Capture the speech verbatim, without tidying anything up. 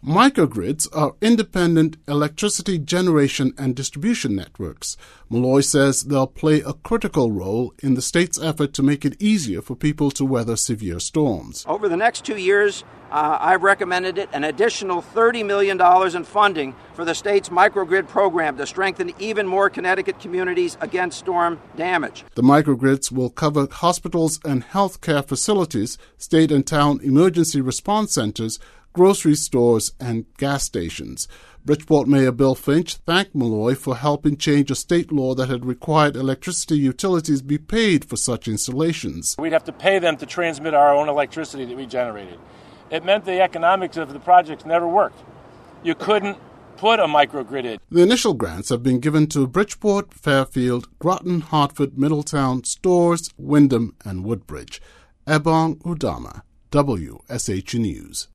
Microgrids are independent electricity generation and distribution networks. Malloy says they'll play a critical role in the state's effort to make it easier for people to weather severe storms. Over the next two years, uh, I've recommended it an additional thirty million dollars in funding for the state's microgrid program to strengthen even more Connecticut communities against storm damage. The microgrids will cover hospitals and healthcare facilities, state and town emergency response centers, grocery stores, and gas stations. Bridgeport Mayor Bill Finch thanked Malloy for helping change a state law that had required electricity utilities be paid for such installations. We'd have to pay them to transmit our own electricity that we generated. It meant the economics of the projects never worked. You couldn't put a microgrid in. The initial grants have been given to Bridgeport, Fairfield, Groton, Hartford, Middletown, Storrs, Windham, and Woodbridge. Ebong Udama, W S H News.